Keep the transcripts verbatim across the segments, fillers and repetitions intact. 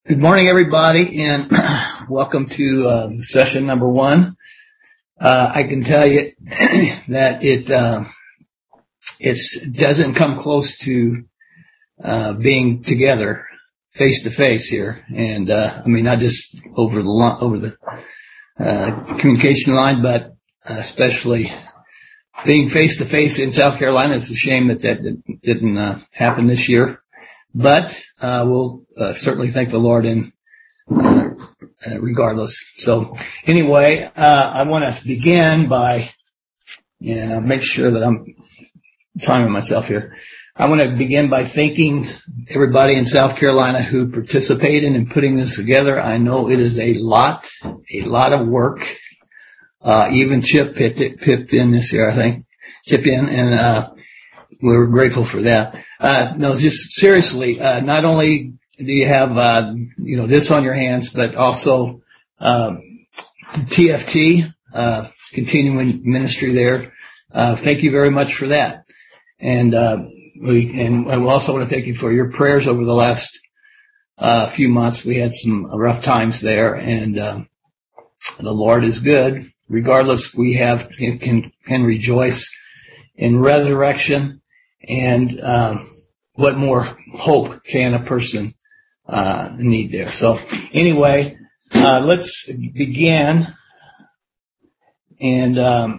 Good morning, everybody, and welcome to uh, session number one. Uh, I can tell you that it uh, it's doesn't come close to uh, being together face to face here, and uh, I mean not just over the lo- over the uh, communication line, but especially being face to face in South Carolina. It's a shame that that didn't uh, happen this year, but uh, we'll uh, certainly thank the Lord in. Uh, regardless. So anyway, uh, I want to begin by, you know, make sure that I'm timing myself here. I want to begin by thanking everybody in South Carolina who participated in putting this together. I know it is a lot, a lot of work. Uh, even Chip pipped, it, pipped in this year, I think. Chip in, and, uh, we were grateful for that. Uh, no, just seriously, uh, not only do you have, uh, you know, this on your hands, but also, um, T F T, uh, continuing ministry there. Uh, thank you very much for that. And, uh, we, and I also want to thank you for your prayers over the last, uh, few months. We had some rough times there, and, um, the Lord is good. Regardless, we have, can, can rejoice in resurrection. And, um, what more hope can a person Uh, need there. So anyway, uh, let's begin. And, um,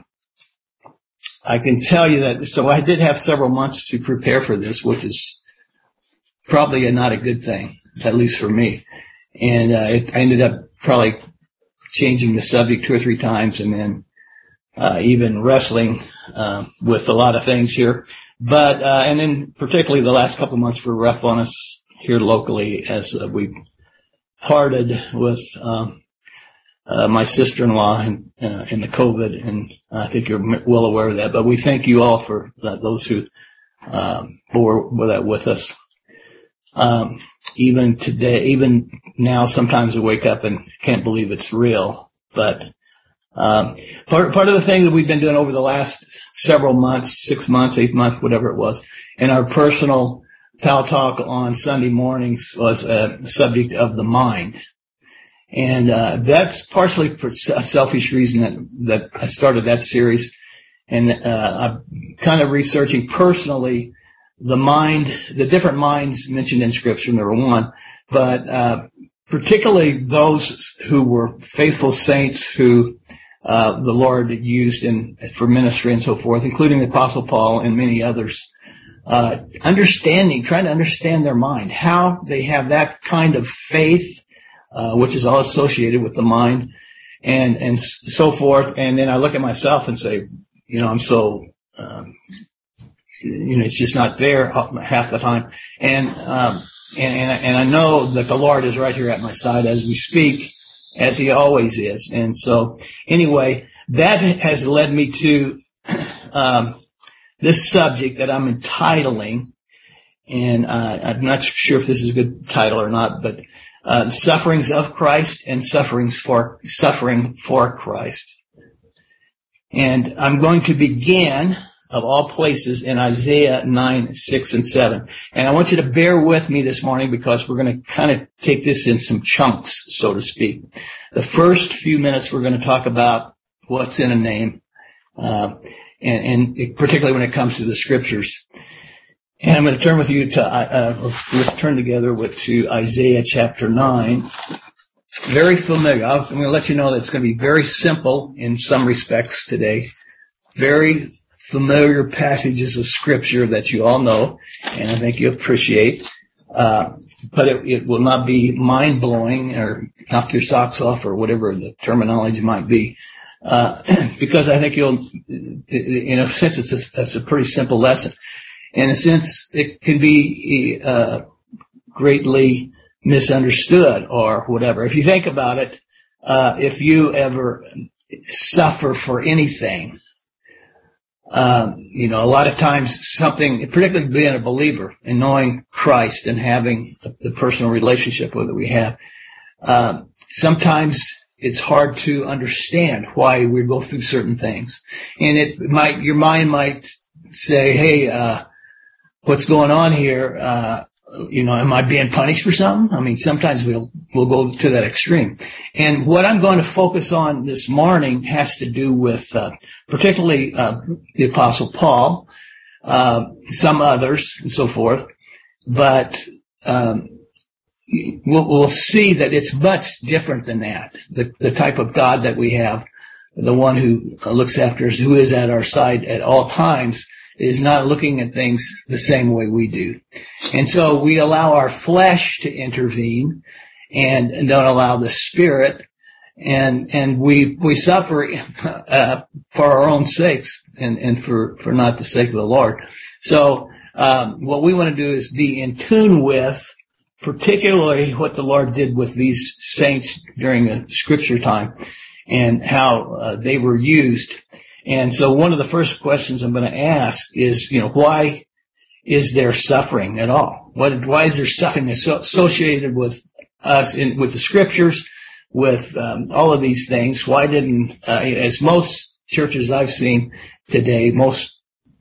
I can tell you that, so I did have several months to prepare for this, which is probably a, not a good thing, at least for me. And, uh, it, I ended up probably changing the subject two or three times, and then, uh, even wrestling, uh, with a lot of things here. But, uh, and then particularly the last couple of months were rough on us here locally, as uh, we parted with um, uh, my sister-in-law in, uh, in the COVID, and I think you're well aware of that. But we thank you all for uh, those who um, bore with that with us. Um, even today, even now, sometimes I wake up and can't believe it's real. But um, part part of the thing that we've been doing over the last several months, six months, eight months, whatever it was, in our personal Pal Talk on Sunday mornings was a subject of the mind. And, uh, that's partially for a selfish reason that, that I started that series. And, uh, I'm kind of researching personally the mind, the different minds mentioned in Scripture, number one, but, uh, particularly those who were faithful saints who, uh, the Lord used in, for ministry and so forth, including the Apostle Paul and many others. Uh, understanding, trying to understand their mind, how they have that kind of faith, uh, which is all associated with the mind, and, and so forth. And then I look at myself and say, you know, I'm so, um, you know, it's just not there half the time. And, um, and, and I know that the Lord is right here at my side as we speak, as He always is. And so anyway, that has led me to, um, this subject that I'm entitling, and uh, I'm not sure if this is a good title or not, but uh, sufferings of Christ and sufferings for suffering for Christ. And I'm going to begin, of all places, in Isaiah nine, six, and seven. And I want you to bear with me this morning because we're going to kind of take this in some chunks, so to speak. The first few minutes we're going to talk about what's in a name. Uh, And, and particularly when it comes to the Scriptures. And I'm going to turn with you to, uh, let's turn together with to Isaiah chapter nine. Very familiar. I'm going to let you know that it's going to be very simple in some respects today. Very familiar passages of Scripture that you all know, and I think you appreciate. Uh, but it, it will not be mind-blowing or knock your socks off or whatever the terminology might be. Uh, because I think you'll, in a sense, it's a, it's a pretty simple lesson. In a sense, it can be, uh, greatly misunderstood or whatever. If you think about it, uh, if you ever suffer for anything, um, you know, a lot of times something, particularly being a believer and knowing Christ and having the, the personal relationship with it we have, um, sometimes it's hard to understand why we go through certain things. And it might, your mind might say, hey, uh, what's going on here? Uh, you know, am I being punished for something? I mean, sometimes we'll, we'll go to that extreme. And what I'm going to focus on this morning has to do with, uh, particularly, uh, the Apostle Paul, uh, some others and so forth. But, um, we'll, we'll see that it's much different than that. The, the type of God that we have, the one who looks after us, who is at our side at all times, is not looking at things the same way we do. And so we allow our flesh to intervene and, and don't allow the Spirit. And, and we, we suffer, uh, for our own sakes and, and for, for not the sake of the Lord. So, um, what we want to do is be in tune with particularly what the Lord did with these saints during the scripture time and how uh, they were used. And so one of the first questions I'm going to ask is, you know, why is there suffering at all? What, why is there suffering associated with us in, with the scriptures, with um, all of these things? Why didn't, uh, as most churches I've seen today, most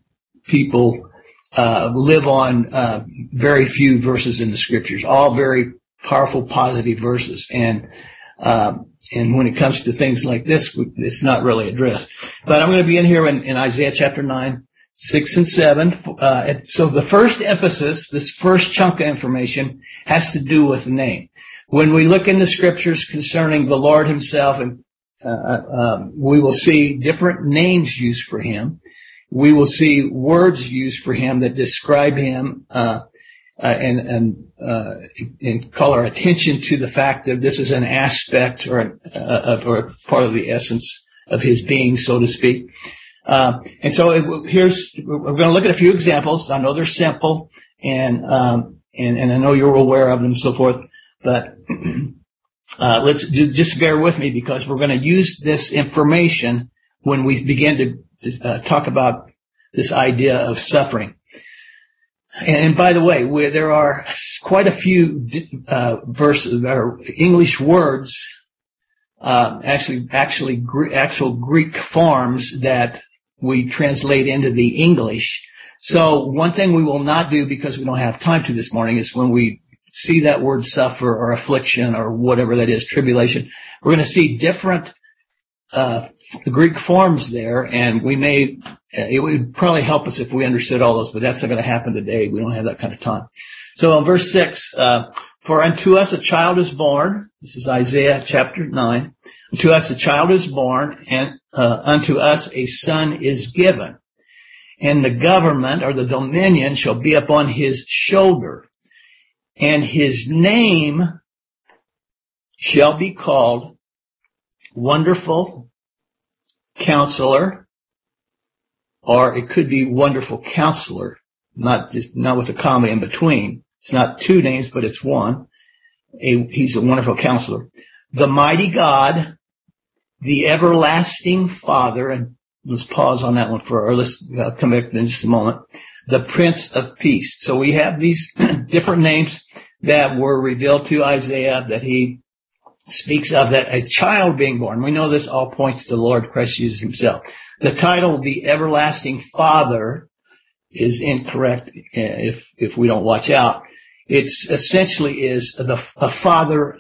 people uh, live on uh, very few verses in the scriptures, all very powerful, positive verses. And um, And when it comes to things like this, it's not really addressed. But I'm going to begin here in, in Isaiah chapter nine, six and seven. Uh, so the first emphasis, this first chunk of information, has to do with the name. When we look in the scriptures concerning the Lord himself, and uh, um, we will see different names used for him. We will see words used for him that describe him, uh, Uh, and, and, uh, and call our attention to the fact that this is an aspect or, an, uh, or part of the essence of his being, so to speak. Uh, and so it, here's, we're going to look at a few examples. I know they're simple and, um, and, and I know you're aware of them and so forth, but, uh, let's do, just bear with me because we're going to use this information when we begin to, uh, talk about this idea of suffering. And by the way, where there are quite a few uh, verses or English words, uh, actually, actually, actual Greek forms that we translate into the English. So one thing we will not do because we don't have time to this morning is when we see that word suffer or affliction or whatever that is, tribulation, we're going to see different uh Greek forms there, and we may, it would probably help us if we understood all those, but that's not going to happen today. We don't have that kind of time. So in verse six, uh, for unto us a child is born. This is Isaiah chapter nine. Unto us a child is born, and uh, unto us a son is given. And the government or the dominion shall be upon his shoulder. And his name shall be called Wonderful Counselor, or it could be Wonderful Counselor, not just, not with a comma in between. It's not two names, but it's one. A, he's a wonderful counselor. The mighty God, the everlasting Father, and let's pause on that one for, or let's uh, come back in just a moment. The Prince of Peace. So we have these different names that were revealed to Isaiah that he speaks of, that a child being born. We know this all points to the Lord Christ Jesus himself. The title, the Everlasting Father, is incorrect if if we don't watch out. It's essentially is the a father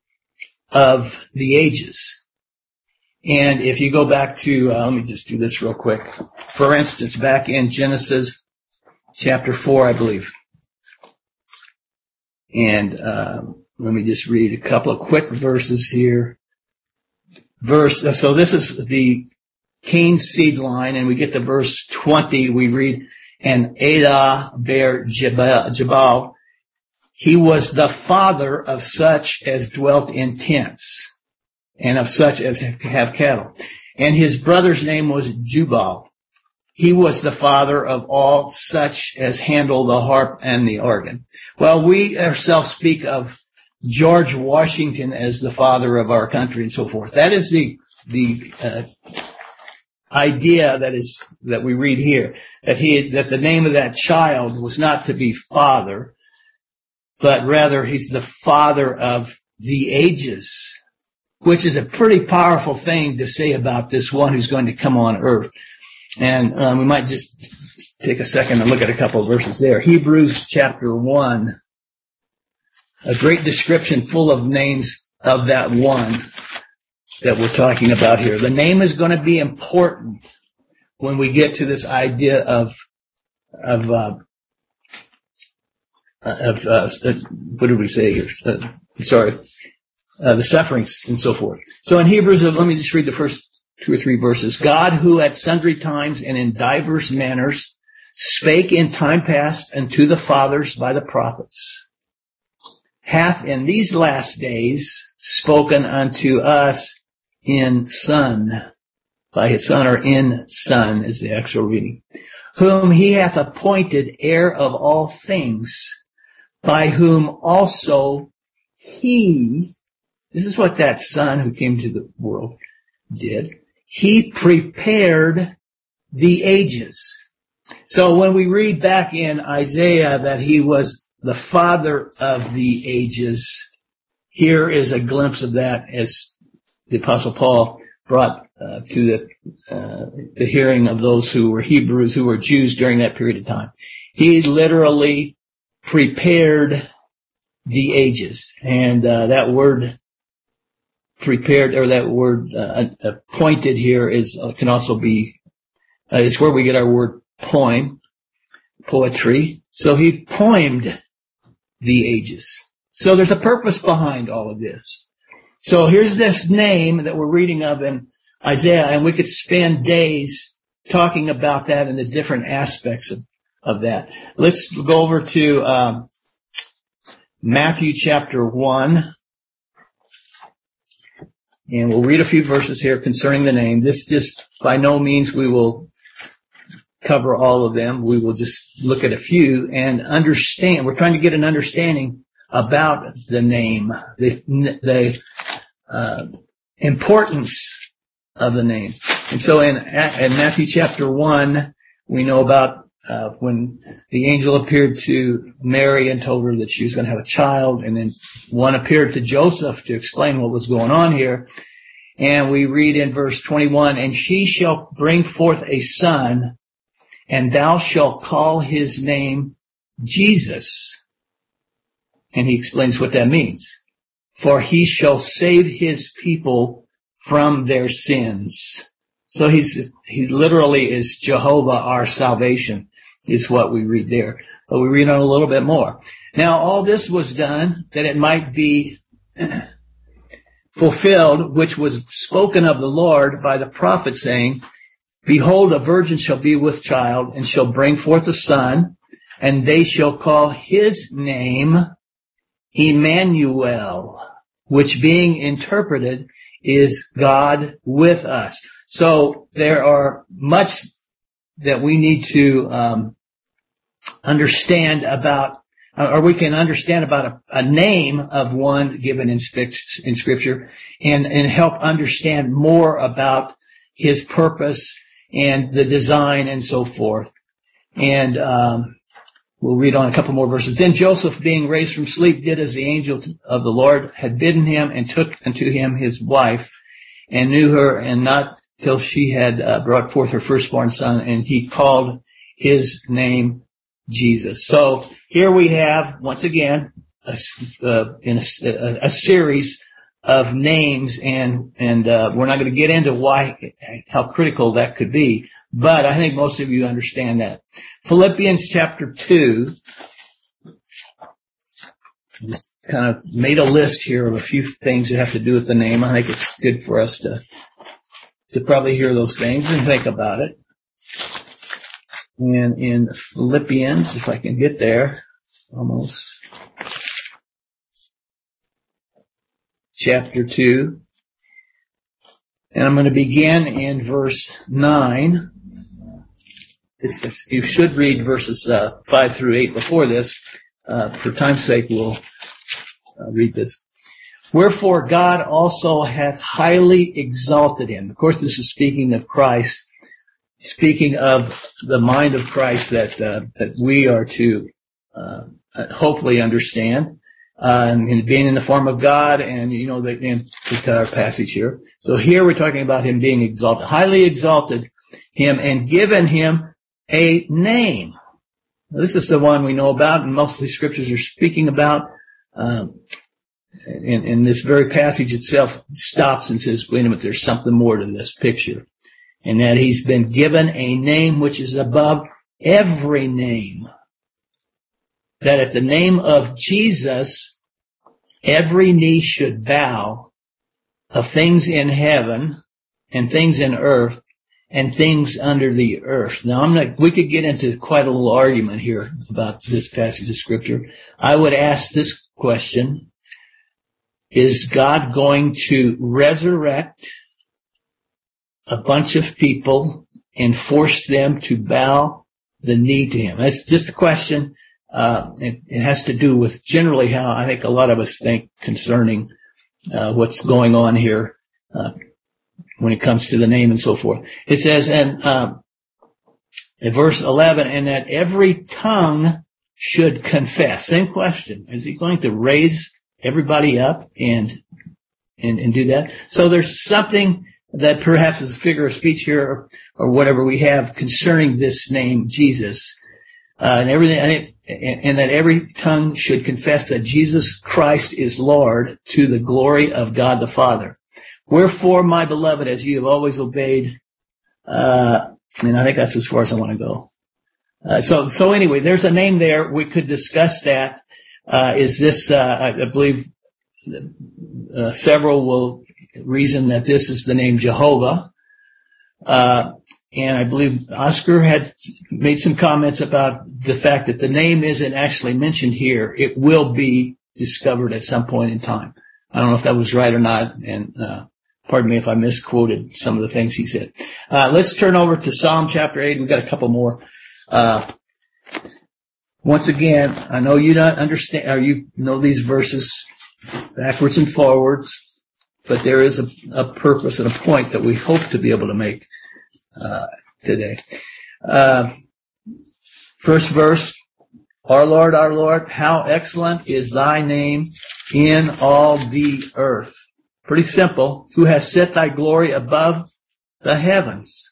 of the ages. And if you go back to, uh, let me just do this real quick. For instance, back in Genesis chapter four, I believe. And uh, let me just read a couple of quick verses here. Verse, so this is the Cain seed line, and we get to verse twenty. We read, and Adah bare Jabal. He was the father of such as dwelt in tents, and of such as have cattle. And his brother's name was Jubal. He was the father of all such as handle the harp and the organ. Well, we ourselves speak of George Washington as the father of our country and so forth. That is the the uh, idea that is that we read here, that he that the name of that child was not to be father, but rather he's the father of the ages, which is a pretty powerful thing to say about this one who's going to come on earth. And um, we might just take a second and look at a couple of verses there. Hebrews chapter one. a great description full of names of that one that we're talking about here. The name is going to be important when we get to this idea of, of, uh, of, uh, what did we say here? Uh, sorry, uh, the sufferings and so forth. So in Hebrews, let me just read the first two or three verses. God, who at sundry times and in divers manners spake in time past unto the fathers by the prophets, hath in these last days spoken unto us in Son, by his Son, or in Son is the actual reading, whom he hath appointed heir of all things, by whom also he, this is what that Son who came to the world did, he prepared the ages. So when we read back in Isaiah that he was the father of the ages, here is a glimpse of that as the Apostle Paul brought uh, to the, uh, the hearing of those who were Hebrews, who were Jews during that period of time. He literally prepared the ages. And uh, that word prepared, or that word uh, appointed here is uh, can also be, uh, is where we get our word poem, poetry. So he poemed the ages. So there's a purpose behind all of this. So here's this name that we're reading of in Isaiah, and we could spend days talking about that and the different aspects of, of that. Let's go over to um, Matthew chapter one, and we'll read a few verses here concerning the name. This just, by no means we will cover all of them. We will just look at a few and understand. We're trying to get an understanding about the name, the, the uh, importance of the name. And so in, in Matthew chapter one, we know about uh, when the angel appeared to Mary and told her that she was going to have a child, and then one appeared to Joseph to explain what was going on here. And we read in verse twenty-one, and she shall bring forth a son, and thou shalt call his name Jesus. And he explains what that means. For he shall save his people from their sins. So he's, he literally is Jehovah, our salvation, is what we read there. But we read on a little bit more. Now, all this was done that it might be fulfilled, which was spoken of the Lord by the prophet, saying, behold, a virgin shall be with child, and shall bring forth a son, and they shall call his name Emmanuel, which being interpreted is God with us. So there are much that we need to um, understand about, or we can understand about a, a name of one given in, in Scripture, and, and help understand more about his purpose and the design and so forth. And um, we'll read on a couple more verses. Then Joseph, being raised from sleep, did as the angel of the Lord had bidden him, and took unto him his wife, and knew her, and not till she had uh, brought forth her firstborn son, and he called his name Jesus. So here we have, once again, a, uh, in a, a series of names, and and uh, we're not going to get into why, how critical that could be, but I think most of you understand that. Philippians chapter two, just kind of made a list here of a few things that have to do with the name. I think it's good for us to to probably hear those things and think about it. And in Philippians, if I can get there, almost, chapter two, and I'm going to begin in verse nine. It's, it's, you should read verses uh, five through eight before this. Uh, for time's sake, we'll uh, read this. Wherefore God also hath highly exalted him. Of course, this is speaking of Christ, speaking of the mind of Christ that uh, that we are to uh, hopefully understand, uh, and, and being in the form of God, and you know the in our passage here. So here we're talking about him being exalted, highly exalted him, and given him a name. Now, this is the one we know about, and most of the scriptures are speaking about Um, and, and this very passage itself stops and says, wait a minute, there's something more to this picture. And that he's been given a name which is above every name. That at the name of Jesus, every knee should bow, of things in heaven and things in earth and things under the earth. Now, I'm not, we could get into quite a little argument here about this passage of scripture. I would ask this question: is God going to resurrect a bunch of people and force them to bow the knee to him? That's just a question. Uh, it, it has to do with generally how I think a lot of us think concerning uh, what's going on here uh, when it comes to the name and so forth. It says in, uh, in verse eleven, and that every tongue should confess. Same question. Is he going to raise everybody up and and, and do that? So there's something that perhaps is a figure of speech here, or, or whatever we have concerning this name, Jesus, uh, and everything, and, it, and, and that every tongue should confess that Jesus Christ is Lord, to the glory of God the Father. Wherefore, my beloved, as you have always obeyed, uh, and I think that's as far as I want to go. Uh, so, so anyway, there's a name there. We could discuss that. Uh, is this, uh, I, I believe, uh, several will reason that this is the name Jehovah. Uh, and I believe Oscar had made some comments about the fact that the name isn't actually mentioned here. It will be discovered at some point in time. I don't know if that was right or not, and uh, pardon me if I misquoted some of the things he said. Uh, let's turn over to Psalm chapter eight. We've got a couple more. Uh, once again, I know you don't understand, or you know these verses backwards and forwards, but there is a, a purpose and a point that we hope to be able to make uh, today. Uh, first verse, our Lord, our Lord, how excellent is thy name in all the earth. Pretty simple. Who has set thy glory above the heavens?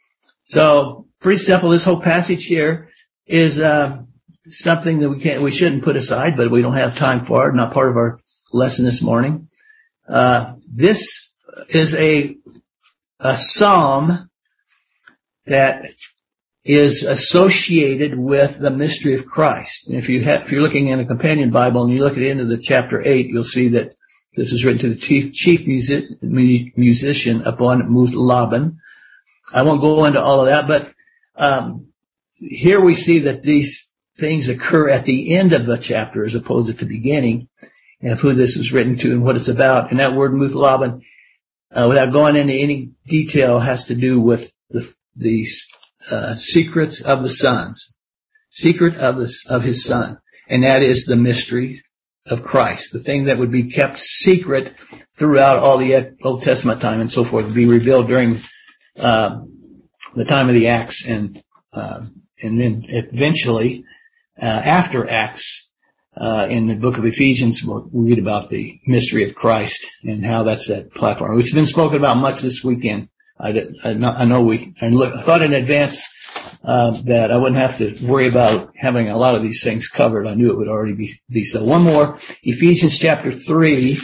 So, pretty simple. This whole passage here is uh, something that we can't, we shouldn't put aside, but we don't have time for it. Not part of our lesson this morning. Uh, this is a a psalm that is associated with the mystery of Christ. And if you have, if you're looking in a companion Bible and you look at the end of the chapter eight, you'll see that this is written to the chief, chief music, musician upon Mount Laban. I won't go into all of that, but um, here we see that these things occur at the end of the chapter as opposed to the beginning, and of who this was written to and what it's about. And that word Mount Laban, uh, without going into any detail, has to do with the the uh, secrets of the sons, secret of the of his son, and that is the mystery of Christ, the thing that would be kept secret throughout all the Old Testament time and so forth, would be revealed during uh, the time of the Acts, and uh, and then eventually uh, after Acts, uh, in the book of Ephesians, we'll read about the mystery of Christ and how that's that platform. It's been spoken about much this weekend. I, I, I know we, I, look, I thought in advance uh, that I wouldn't have to worry about having a lot of these things covered. I knew it would already be, be so. One more, Ephesians chapter three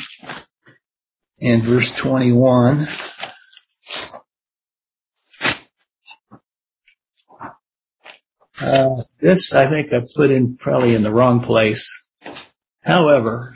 and verse twenty-one. Uh, this I think I put in probably in the wrong place. However,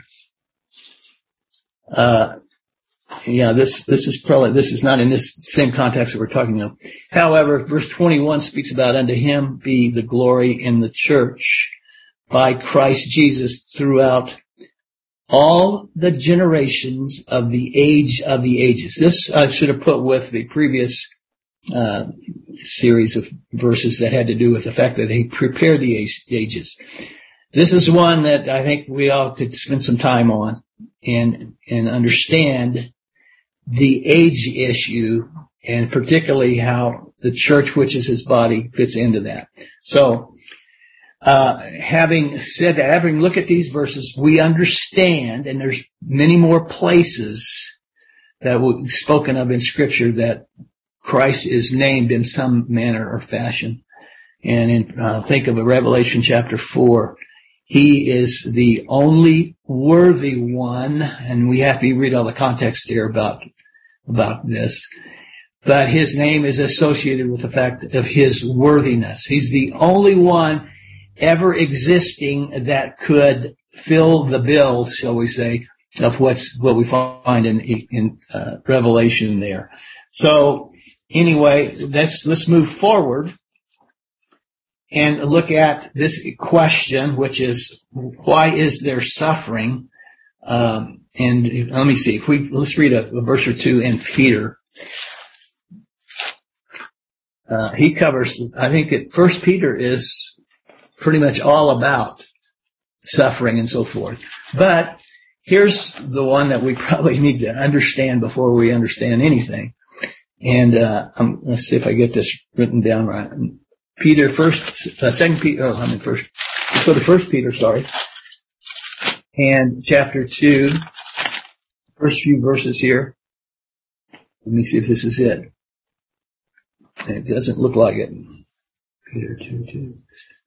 uh, yeah, this, this is probably, this is not in this same context that we're talking about. However, verse twenty-one speaks about unto him be the glory in the church by Christ Jesus throughout all the generations of the age of the ages. This I should have put with the previous uh, series of verses that had to do with the fact that he prepared the ages. This is one that I think we all could spend some time on and and understand the age issue, and particularly how the church, which is his body, fits into that. So, uh, having said that, having looked at these verses, we understand, and there's many more places that we've spoken of in Scripture that Christ is named in some manner or fashion. And in, uh, think of a Revelation chapter four. He is the only worthy one, and we have to read all the context here about, about this. But his name is associated with the fact of his worthiness. He's the only one ever existing that could fill the bill, shall we say, of what's, what we find in, in, uh, Revelation there. So, anyway, let's, let's move forward and look at this question, which is, why is there suffering? Um, and let me see, if we, let's read a, a verse or two in Peter. Uh, he covers, I think it, First Peter is pretty much all about suffering and so forth. But here's the one that we probably need to understand before we understand anything. And, uh, um, let's see if I get this written down right. Peter first, uh, second Peter, oh, I mean first, let's go to First Peter, sorry. And chapter two, first few verses here. Let me see if this is it. It doesn't look like it. Peter two, two.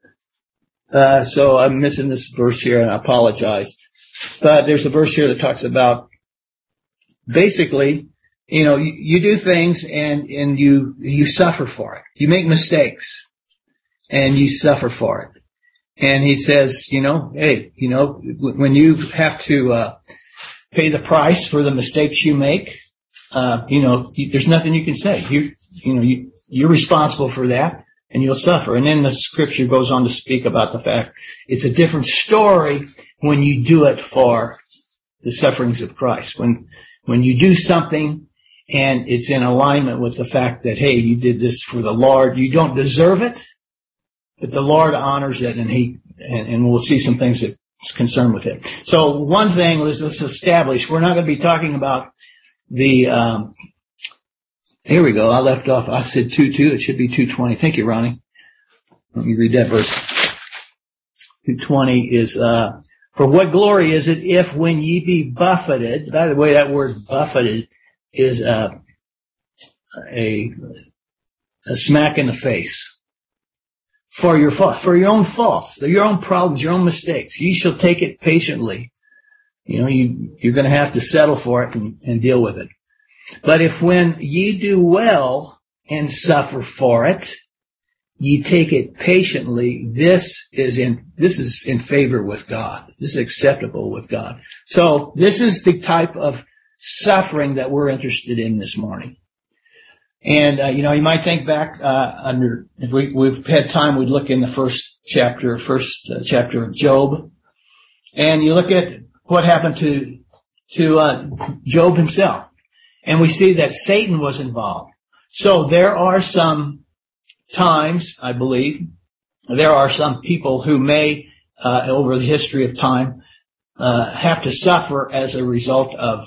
Uh, so I'm missing this verse here, and I apologize. But there's a verse here that talks about, basically, you know, you, you do things and, and you, you suffer for it. You make mistakes and you suffer for it. And he says, you know, hey, you know, when you have to, uh, pay the price for the mistakes you make, uh, you know, you, there's nothing you can say. You, you know, you, you're responsible for that and you'll suffer. And then the scripture goes on to speak about the fact it's a different story when you do it for the sufferings of Christ. When, when you do something and it's in alignment with the fact that, hey, you did this for the Lord, you don't deserve it, but the Lord honors it, and he, and, and we'll see some things that's concerned with it. So one thing, let's, let's establish, we're not going to be talking about the, um, here we go, I left off, I said two two, it should be two twenty. Thank you, Ronnie. Let me read that verse. two twenty is, uh, for what glory is it if when ye be buffeted, by the way, that word buffeted is, uh, a, a smack in the face. For your fault, for your own faults, your own problems, your own mistakes. You shall take it patiently. You know, you, you're going to have to settle for it and, and deal with it. But if when ye do well and suffer for it, ye take it patiently, this is in, this is in favor with God. This is acceptable with God. So this is the type of suffering that we're interested in this morning. And, uh, you know, you might think back, uh, under, if we, we've had time, we'd look in the first chapter, first uh, chapter of Job. And you look at what happened to, to, uh, Job himself. And we see that Satan was involved. So there are some times, I believe, there are some people who may, uh, over the history of time, uh, have to suffer as a result of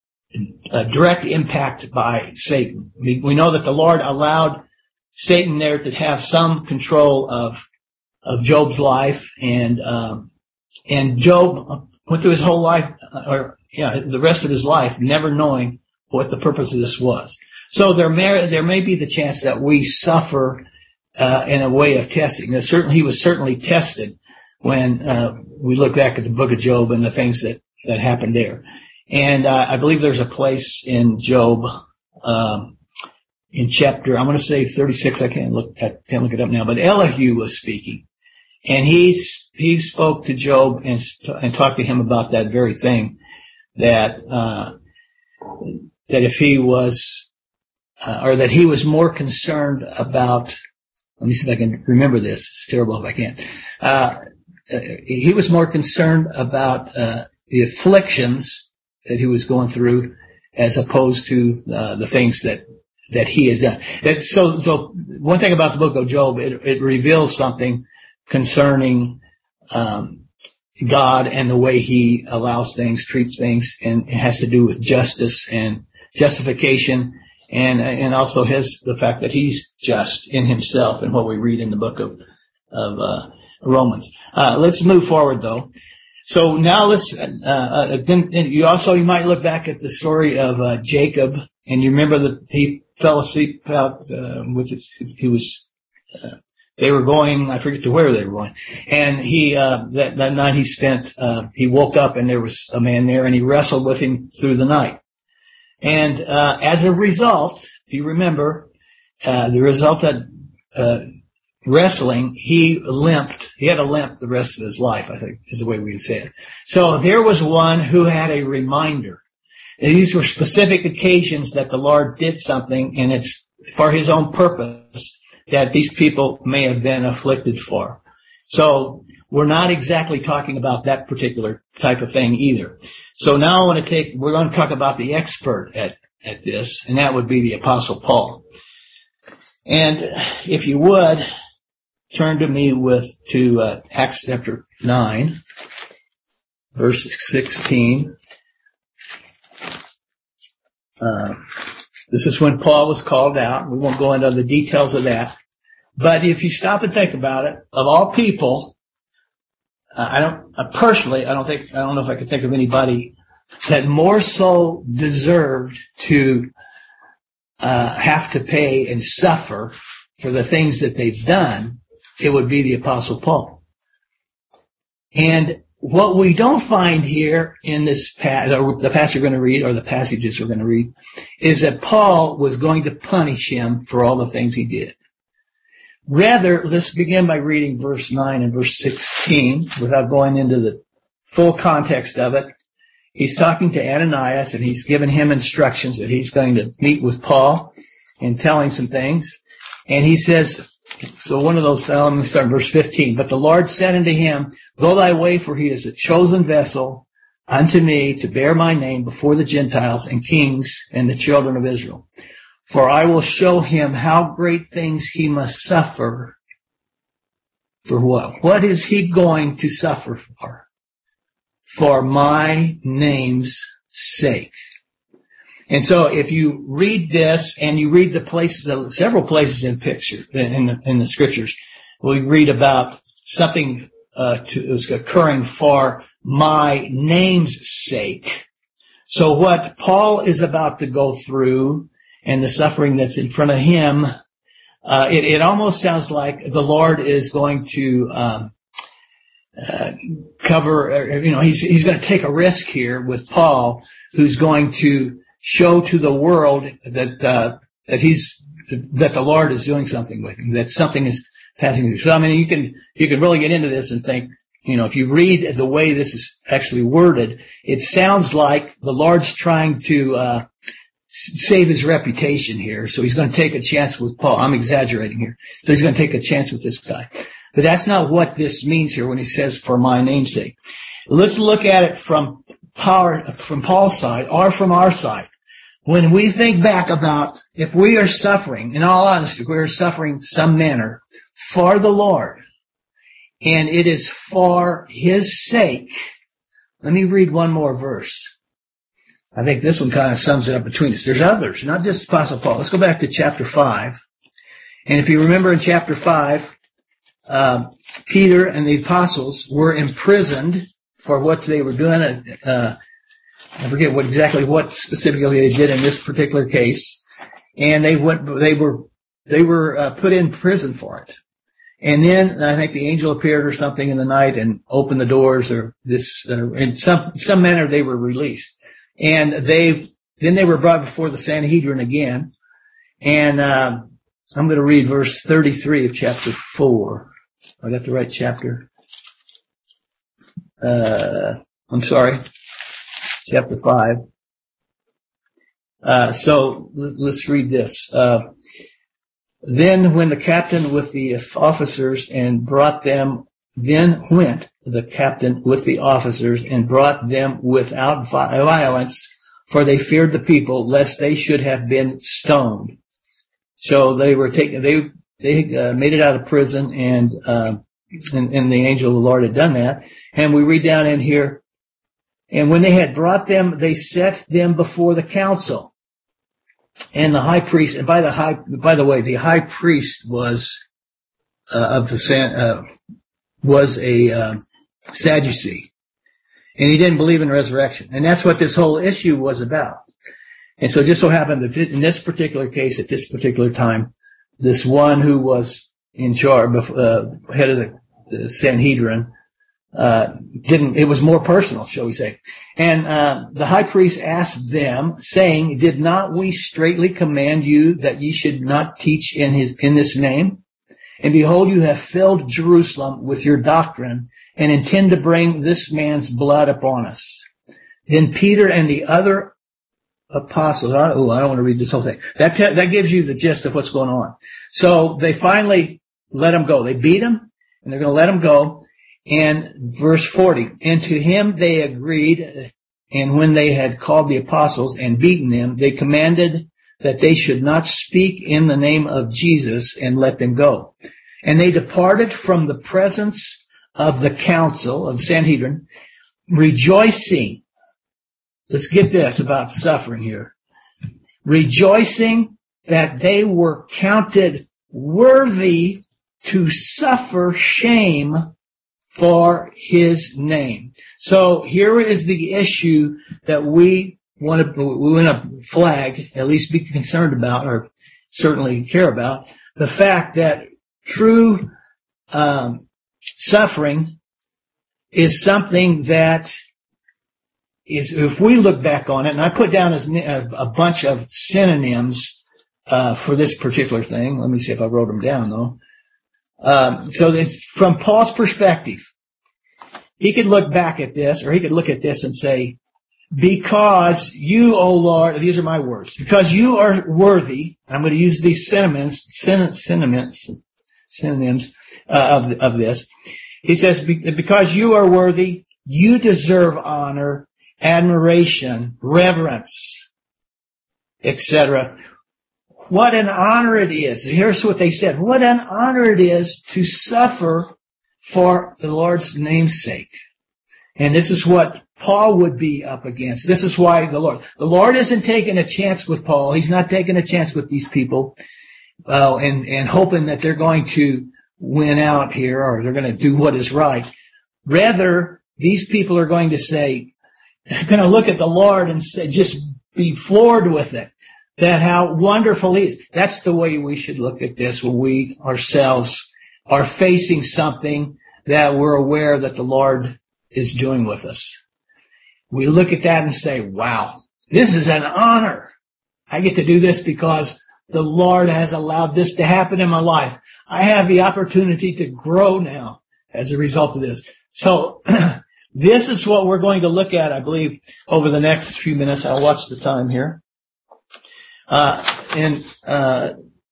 a direct impact by Satan. We, we know that the Lord allowed Satan there to have some control of, of Job's life, and, um, and Job went through his whole life, or, yeah, the rest of his life, never knowing what the purpose of this was. So there may, there may be the chance that we suffer, uh, in a way of testing. Now, certainly, he was certainly tested when, uh, we look back at the book of Job and the things that, that happened there. And, uh, I believe there's a place in Job, um, in chapter, I'm going to say thirty-six, I can't look, I can't look it up now, but Elihu was speaking. And he's, he spoke to Job and, and talked to him about that very thing, that, uh, that if he was, uh, or that he was more concerned about, let me see if I can remember this. It's terrible if I can't. Uh, he was more concerned about, uh, the afflictions that he was going through as opposed to, uh, the things that, that he has done. That, so, so one thing about the book of Job, it, it reveals something concerning, um, God and the way he allows things, treats things, and it has to do with justice and justification, and, and also his, the fact that he's just in himself, and what we read in the book of, of, uh, Romans. Uh, let's move forward though. So now let's, uh, uh, then, then you also, you might look back at the story of, uh, Jacob, and you remember that he fell asleep out, uh, with his, he was, uh, They were going, I forget to where they were going. And he, uh, that, that night he spent, uh, he woke up and there was a man there and he wrestled with him through the night. And, uh, as a result, if you remember, uh, the result of, uh, wrestling, he limped. He had a limp the rest of his life, I think is the way we would say it. So there was one who had a reminder. And these were specific occasions that the Lord did something, and it's for his own purpose that these people may have been afflicted for. So we're not exactly talking about that particular type of thing either. So now I want to take, we're going to talk about the expert at, at this, and that would be the Apostle Paul. And if you would, turn to me with, to uh, Acts chapter nine, verse sixteen. Uh, this is when Paul was called out. We won't go into the details of that. But if you stop and think about it, of all people, uh, I don't, uh, personally, I don't think, I don't know if I could think of anybody that more so deserved to, uh, have to pay and suffer for the things that they've done. It would be the Apostle Paul. And what we don't find here in this passage, the passage we're going to read, or the passages we're going to read, is that Paul was going to punish him for all the things he did. Rather, let's begin by reading verse nine and verse sixteen without going into the full context of it. He's talking to Ananias and he's given him instructions that he's going to meet with Paul and tell him some things. And he says, so one of those, uh, let me start in verse fifteen. But the Lord said unto him, Go thy way, for he is a chosen vessel unto me to bear my name before the Gentiles and kings and the children of Israel. For I will show him how great things he must suffer. For what? What is he going to suffer for? For my name's sake. And so if you read this and you read the places, several places in picture, in the, in the scriptures, we read about something, uh, to, is occurring for my name's sake. So what Paul is about to go through and the suffering that's in front of him, uh, it, it almost sounds like the Lord is going to, um, uh, cover, you know, he's, he's going to take a risk here with Paul, who's going to show to the world that, uh, that he's, that the Lord is doing something with him, that something is passing through. So, I mean, you can, you can really get into this and think, you know, if you read the way this is actually worded, it sounds like the Lord's trying to, uh, save his reputation here. So he's going to take a chance with Paul. I'm exaggerating here. So he's going to take a chance with this guy. But that's not what this means here when he says, for my name's sake. Let's look at it from power, from Paul's side or from our side. When we think back about if we are suffering, in all honesty, we are suffering some manner for the Lord, and it is for his sake. Let me read one more verse. I think this one kind of sums it up between us. There's others, not just Apostle Paul. Let's go back to chapter five. And if you remember in chapter five, uh, Peter and the apostles were imprisoned for what they were doing. Uh, I forget what exactly what specifically they did in this particular case. And they went, they were, they were uh, put in prison for it. And then I think the angel appeared or something in the night and opened the doors, or this, uh, in some, some manner they were released. And they, then they were brought before the Sanhedrin again. And, uh, I'm going to read verse thirty-three of chapter four. I got the right chapter. Uh, I'm sorry. Chapter five. Uh, so let's read this. Uh, then when the captain with the officers and brought them, then went the captain with the officers and brought them without violence, for they feared the people, lest they should have been stoned. So they were taken, they, they uh, made it out of prison, and, uh, and, and the angel of the Lord had done that. And we read down in here, and when they had brought them, they set them before the council. And the high priest, and by the high, by the way, the high priest was, uh, of the San, uh, was a, uh, Sadducee. And he didn't believe in resurrection. And that's what this whole issue was about. And so it just so happened that in this particular case, at this particular time, this one who was in charge, uh, head of the, the Sanhedrin, uh, didn't, it was more personal, shall we say. And, uh, the high priest asked them, saying, did not we straitly command you that ye should not teach in his, in this name? And behold, you have filled Jerusalem with your doctrine and intend to bring this man's blood upon us. Then Peter and the other apostles, oh, I don't want to read this whole thing. That, te- that gives you the gist of what's going on. So they finally let him go. They beat him and they're going to let him go. And verse forty, and to him they agreed, and when they had called the apostles and beaten them, they commanded that they should not speak in the name of Jesus, and let them go. And they departed from the presence of the council of the Sanhedrin, rejoicing. Let's get this about suffering here. Rejoicing that they were counted worthy to suffer shame for his name. So here is the issue that we want to, we want to flag, at least be concerned about, or certainly care about, the fact that true um, suffering is something that is, if we look back on it, and I put down as a bunch of synonyms uh, for this particular thing. Let me see if I wrote them down, though. Um, so that from Paul's perspective, he could look back at this, or he could look at this and say, because you, O Lord, these are my words, because you are worthy, I'm going to use these synonyms, synonyms, synonyms uh, of, of this. He says, because you are worthy, you deserve honor, admiration, reverence, et cetera. What an honor it is. Here's what they said. What an honor it is to suffer for the Lord's name's sake. And this is what Paul would be up against. This is why the Lord, the Lord isn't taking a chance with Paul. He's not taking a chance with these people, uh, and, and hoping that they're going to win out here, or they're going to do what is right. Rather, these people are going to say, they're going to look at the Lord and say, just be floored with it. That how wonderful he is. That's the way we should look at this when we ourselves are facing something that we're aware that the Lord is doing with us. We look at that and say, wow, this is an honor. I get to do this because the Lord has allowed this to happen in my life. I have the opportunity to grow now as a result of this. So this is what we're going to look at, I believe, over the next few minutes. I'll watch the time here. Uh, and, uh,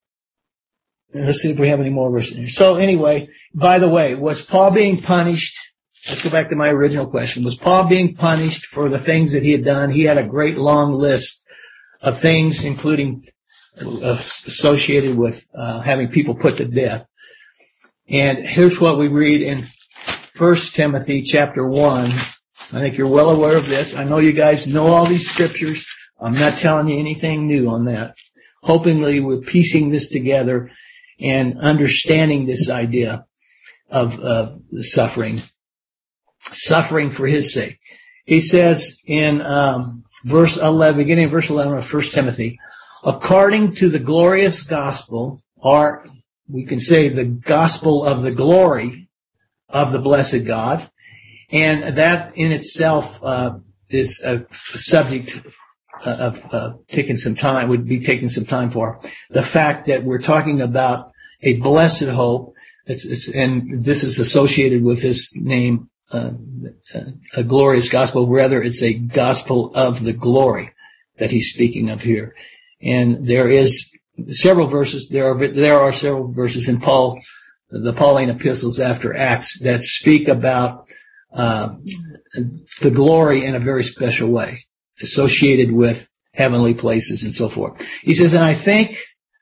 let's see if we have any more verses here. So anyway, by the way, was Paul being punished? Let's go back to my original question. Was Paul being punished for the things that he had done? He had a great long list of things, including uh, associated with, uh, having people put to death. And here's what we read in First Timothy chapter one. I think you're well aware of this. I know you guys know all these scriptures. I'm not telling you anything new on that. Hopefully we're piecing this together and understanding this idea of uh, the suffering. Suffering for his sake. He says in um, verse eleven, beginning of verse eleven of First Timothy, according to the glorious gospel, or we can say the gospel of the glory of the blessed God, and that in itself uh, is a subject of uh, taking some time, would be taking some time for. The fact that we're talking about a blessed hope, it's, it's, and this is associated with his name, uh, a glorious gospel. Rather, it's a gospel of the glory that he's speaking of here. And there is several verses, there are, there are several verses in Paul, the Pauline epistles after Acts that speak about, uh, the glory in a very special way, associated with heavenly places and so forth. He says, and I think,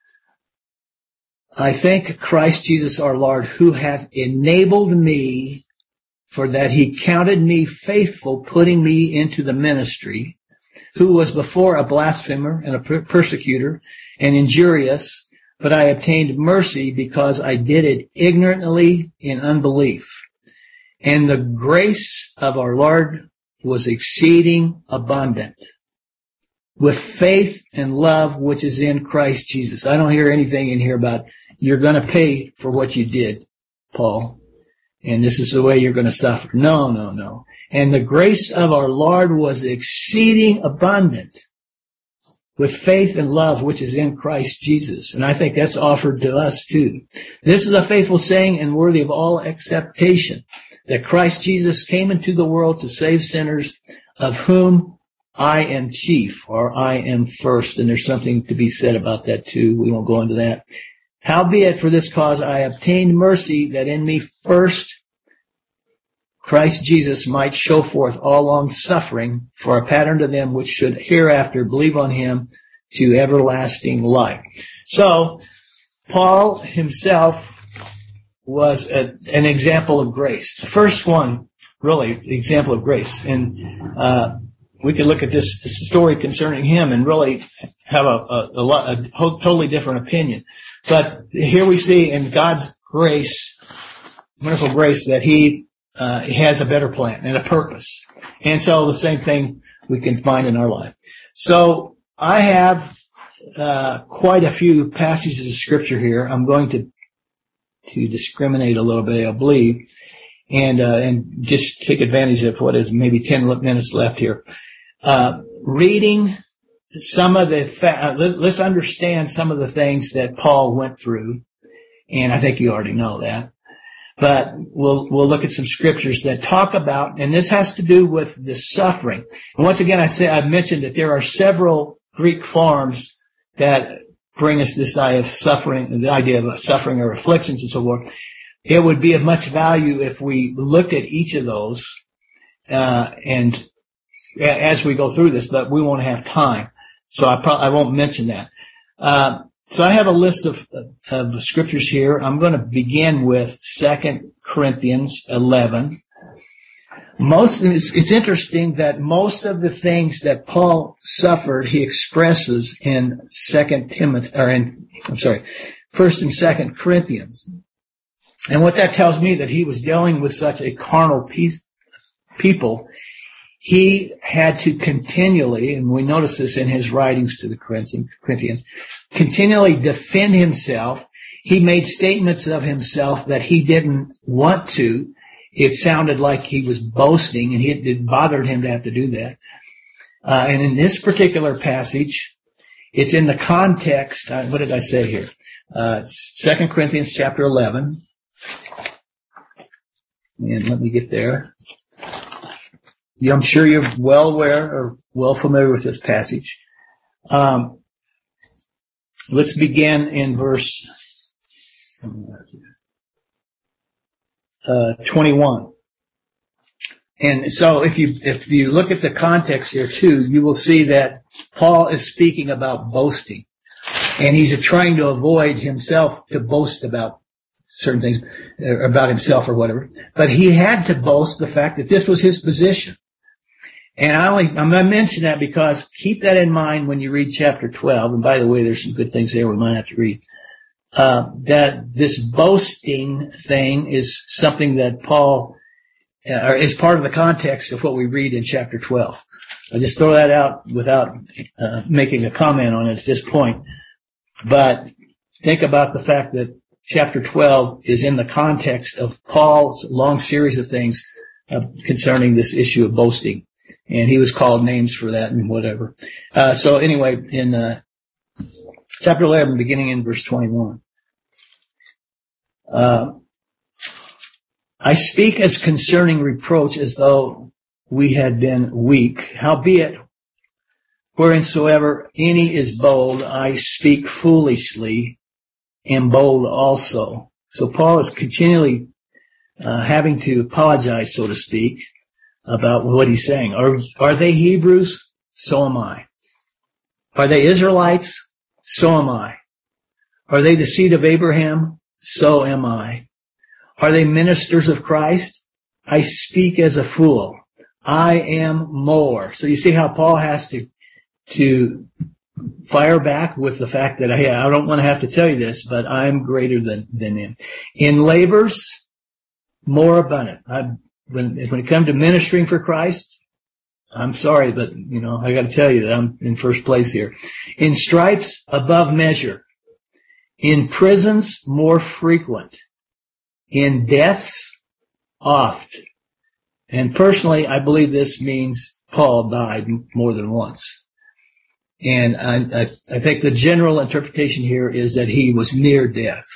I thank Christ Jesus our Lord, who hath enabled me, for that he counted me faithful, putting me into the ministry, who was before a blasphemer and a persecutor and injurious, but I obtained mercy because I did it ignorantly in unbelief. And the grace of our Lord was exceeding abundant with faith and love which is in Christ Jesus. I don't hear anything in here about you're going to pay for what you did, Paul, and this is the way you're going to suffer. No, no, no. And the grace of our Lord was exceeding abundant with faith and love which is in Christ Jesus. And I think that's offered to us too. This is a faithful saying and worthy of all acceptation, that Christ Jesus came into the world to save sinners, of whom I am chief, or I am first. And there's something to be said about that too. We won't go into that. Howbeit for this cause I obtained mercy, that in me first Christ Jesus might show forth all long suffering for a pattern to them which should hereafter believe on him to everlasting life. So, Paul himself was a, an example of grace. The first one, really, the example of grace. And uh we could look at this, this story concerning him and really have a, a, a, lot, a totally different opinion. But here we see in God's grace, wonderful grace, that he Uh, he has a better plan and a purpose. And so the same thing we can find in our life. So I have uh, quite a few passages of scripture here. I'm going to to discriminate a little bit, I believe, and uh, and just take advantage of what is maybe ten minutes left here. Uh, reading some of the, fa- let's understand some of the things that Paul went through, and I think you already know that. But we'll, we'll look at some scriptures that talk about, and this has to do with the suffering. And once again, I say, I've mentioned that there are several Greek forms that bring us this idea of suffering, the idea of suffering or afflictions and so forth. It would be of much value if we looked at each of those, uh, and as we go through this, but we won't have time. So I probably, I won't mention that. Uh, So I have a list of, of scriptures here. I'm going to begin with Second Corinthians eleven. Most, it's, it's interesting that most of the things that Paul suffered, he expresses in Second Timothy, or in, I'm sorry, First and Second Corinthians. And what that tells me, that he was dealing with such a carnal piece, people, he had to continually, and we notice this in his writings to the Corinthians, continually defend himself. He made statements of himself that he didn't want to. It sounded like he was boasting, and it, it bothered him to have to do that. Uh, and in this particular passage, it's in the context, uh, what did I say here? Uh, Second Corinthians chapter eleven. And let me get there. I'm sure you're well aware or well familiar with this passage. Um, let's begin in verse uh, twenty-one. And so if you if you look at the context here too, you will see that Paul is speaking about boasting. And he's trying to avoid himself to boast about certain things, about himself or whatever. But he had to boast the fact that this was his position. And I only, I'm going to mention that because keep that in mind when you read chapter twelve. And by the way, there's some good things there we might have to read. Uh, that this boasting thing is something that Paul, uh, is part of the context of what we read in chapter twelve. I'll just throw that out without uh, making a comment on it at this point. But think about the fact that chapter twelve is in the context of Paul's long series of things uh, concerning this issue of boasting. And he was called names for that and whatever. Uh, so anyway, in uh, chapter eleven, beginning in verse twenty-one. Uh, I speak as concerning reproach as though we had been weak. Howbeit, whereinsoever any is bold, I speak foolishly, am bold also. So Paul is continually uh, having to apologize, so to speak, about what he's saying. Are, are they Hebrews? So am I. Are they Israelites? So am I. Are they the seed of Abraham? So am I. Are they ministers of Christ? I speak as a fool. I am more. So you see how Paul has to, to fire back with the fact that, hey, I don't want to have to tell you this, but I'm greater than, than him. In labors, more abundant. I, when, when it comes to ministering for Christ, I'm sorry, but, you know, I got to tell you that I'm in first place here. In stripes, above measure. in prisons more frequent, in deaths oft. And personally, I believe this means Paul died more than once. And I, I, I think the general interpretation here is that he was near death.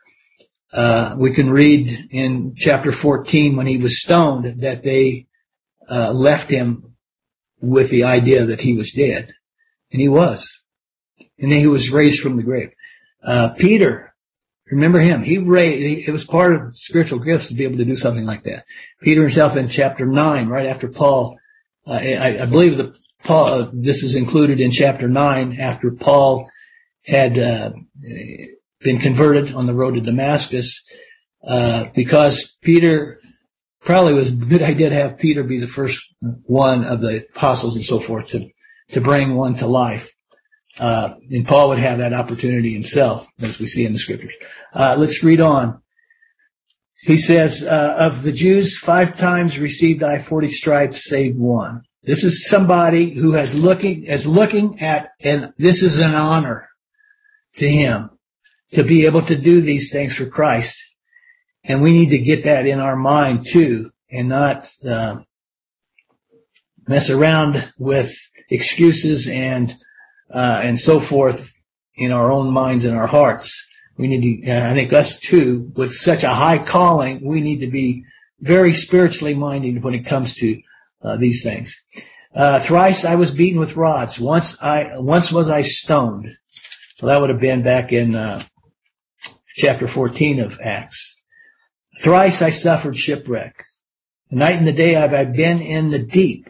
Uh, we can read in chapter fourteen when he was stoned that they uh, left him with the idea that he was dead. And he was. And then he was raised from the grave. Uh, Peter, remember him. He raised, it was part of spiritual gifts to be able to do something like that. Peter himself in chapter nine, right after Paul, uh, I, I believe that Paul, uh, this is included in chapter nine after Paul had, uh, been converted on the road to Damascus, uh, because Peter probably was a good idea to have Peter be the first one of the apostles and so forth to, to bring one to life. Uh, and Paul would have that opportunity himself, as we see in the scriptures. Uh, let's read on. He says, uh, of the Jews, five times received I forty stripes, save one. This is somebody who has looking, is looking at, and this is an honor to him to be able to do these things for Christ. And we need to get that in our mind too, and not, uh, mess around with excuses and, uh, and so forth in our own minds and our hearts. We need to, uh, I think us too, with such a high calling, we need to be very spiritually minded when it comes to, uh, these things. Uh, thrice I was beaten with rods. Once I, once was I stoned. Well, that would have been back in, uh, chapter fourteen of Acts. Thrice I suffered shipwreck. A night and a day have I been in the deep.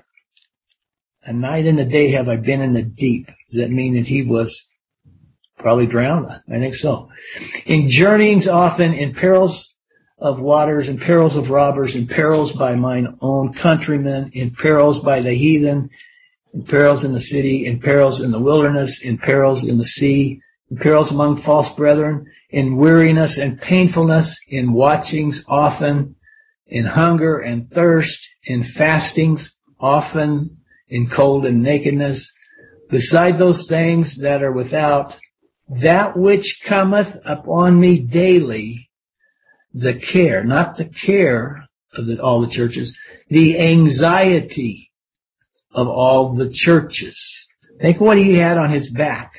A night and a day have I been in the deep. Does that mean that he was probably drowned? I think so. In journeyings often, in perils of waters, in perils of robbers, in perils by mine own countrymen, in perils by the heathen, in perils in the city, in perils in the wilderness, in perils in the sea, in perils among false brethren, in weariness and painfulness, in watchings often, in hunger and thirst, in fastings often, in cold and nakedness, beside those things that are without, that which cometh upon me daily, the care, not the care of the, all the churches, the anxiety of all the churches. Think what he had on his back.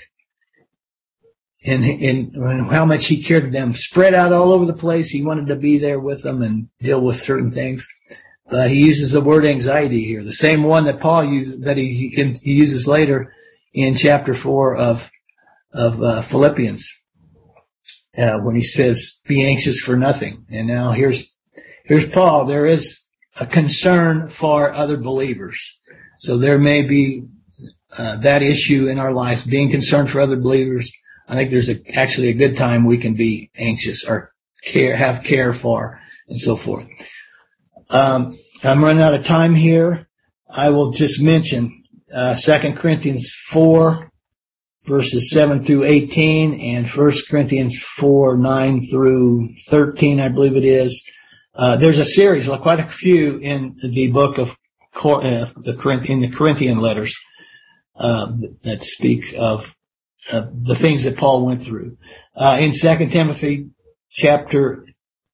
And, and, and how much he cared for them, spread out all over the place. He wanted to be there with them and deal with certain things. But he uses the word anxiety here, the same one that Paul uses, that he, he uses later in chapter four of, of, uh, Philippians, uh, when he says, be anxious for nothing. And now here's, here's Paul. There is a concern for other believers. So there may be, uh, that issue in our lives, being concerned for other believers. I think there's a, actually a good time we can be anxious or care, have care for, and so forth. Um, I'm running out of time here. I will just mention, uh, Second Corinthians four, verses seven through eighteen, and First Corinthians four, nine through thirteen, I believe it is. Uh, there's a series, quite a few in the book of, uh, the Corinthian, in the Corinthian letters, uh, that speak of Uh, the things that Paul went through. Uh, in Second Timothy chapter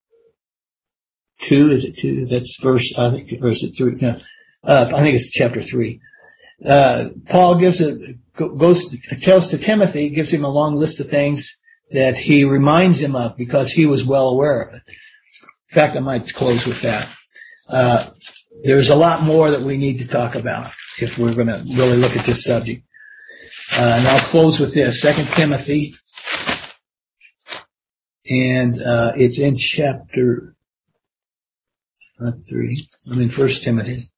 two, is it two? That's verse, I think, verse three. No, uh, I think it's chapter three. Uh, Paul gives a, goes, tells to Timothy, gives him a long list of things that he reminds him of because he was well aware of it. In fact, I might close with that. Uh, there's a lot more that we need to talk about if we're going to really look at this subject. Uh, and I'll close with this, Second Timothy, and uh, it's in chapter not three. I'm in First Timothy.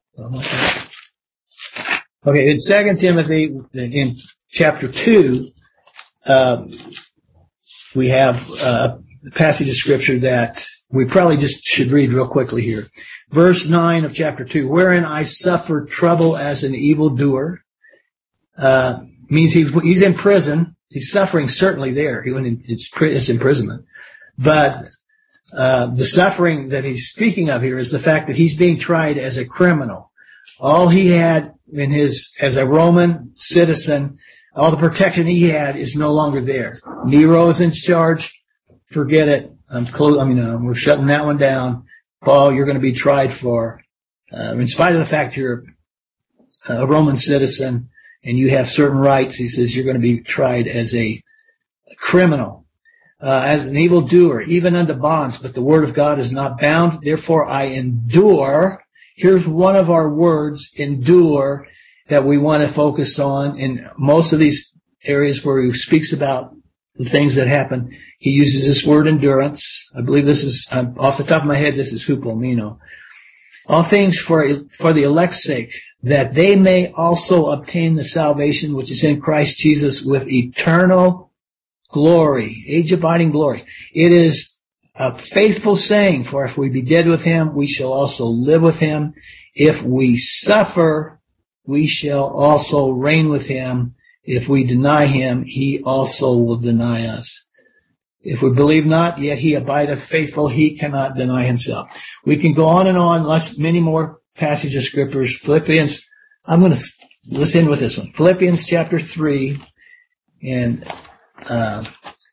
Okay, in Second Timothy, in chapter two, uh, we have uh, a passage of scripture that we probably just should read real quickly here. Verse nine of chapter two, wherein I suffered trouble as an evildoer. Uh, means he, he's in prison. He's suffering certainly there. He went in, it's, it's imprisonment. But, uh, the suffering that he's speaking of here is the fact that he's being tried as a criminal. All he had in his, as a Roman citizen, All the protection he had is no longer there. Nero is in charge. Forget it. I'm close. I mean, uh, we're shutting that one down. Paul, you're going to be tried for, uh, in spite of the fact you're a Roman citizen and you have certain rights, he says you're going to be tried as a criminal, uh, as an evildoer, even unto bonds, but the word of God is not bound. Therefore I endure. Here's one of our words, endure, that we want to focus on in most of these areas where he speaks about the things that happen. He uses this word endurance. I believe this is, um, off the top of my head, this is hupomeno. All things for, for the elect's sake, that they may also obtain the salvation which is in Christ Jesus with eternal glory, age-abiding glory. It is a faithful saying, for if we be dead with him, we shall also live with him. If we suffer, we shall also reign with him. If we deny him, he also will deny us. If we believe not, yet he abideth faithful, he cannot deny himself. We can go on and on, lots, many more passages of scriptures. Philippians, I'm going to, let's end with this one. Philippians chapter three, and, uh,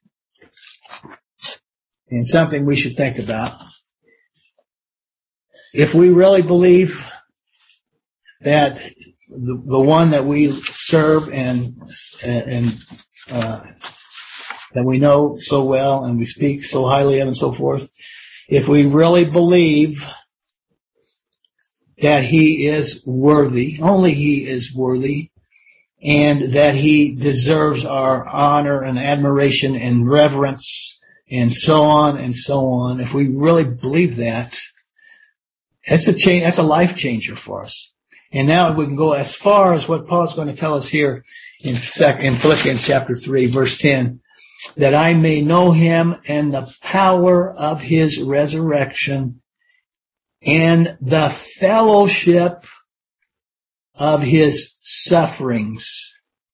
and something we should think about. If we really believe that the, the one that we serve and, and, uh, that we know so well and we speak so highly of and so forth, if we really believe that he is worthy, only he is worthy, and that he deserves our honor and admiration and reverence and so on and so on, if we really believe that, that's a change, that's a life changer for us. And now we can go as far as what Paul's going to tell us here in, in Philippians chapter three, verse ten. That I may know him and the power of his resurrection and the fellowship of his sufferings.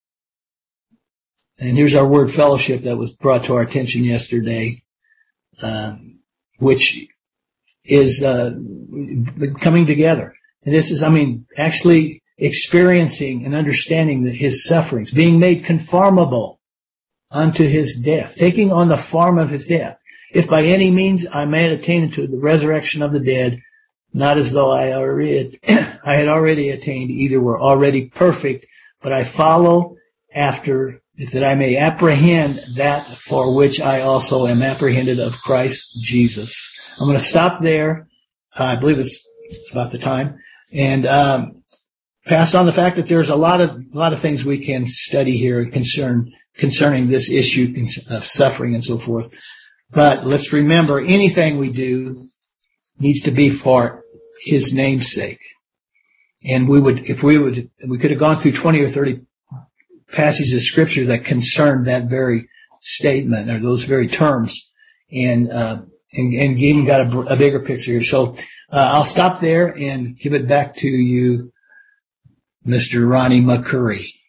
And here's our word fellowship that was brought to our attention yesterday, uh, which is uh, coming together. And this is, I mean, actually experiencing and understanding that his sufferings, being made conformable unto his death, taking on the form of his death. If by any means I may attain unto the resurrection of the dead, not as though I already, I had already attained, either were already perfect, but I follow after, that I may apprehend that for which I also am apprehended of Christ Jesus. I'm going to stop there. Uh, I believe it's about the time, and um, pass on the fact that there's a lot of a lot of things we can study here concern concerning this issue of suffering and so forth. But let's remember, anything we do needs to be for his name's sake. And we would, if we would, we could have gone through twenty or thirty passages of scripture that concerned that very statement or those very terms, and uh, and, and even got a, a bigger picture here. So uh, I'll stop there and give it back to you, Mister Ronnie McCurry.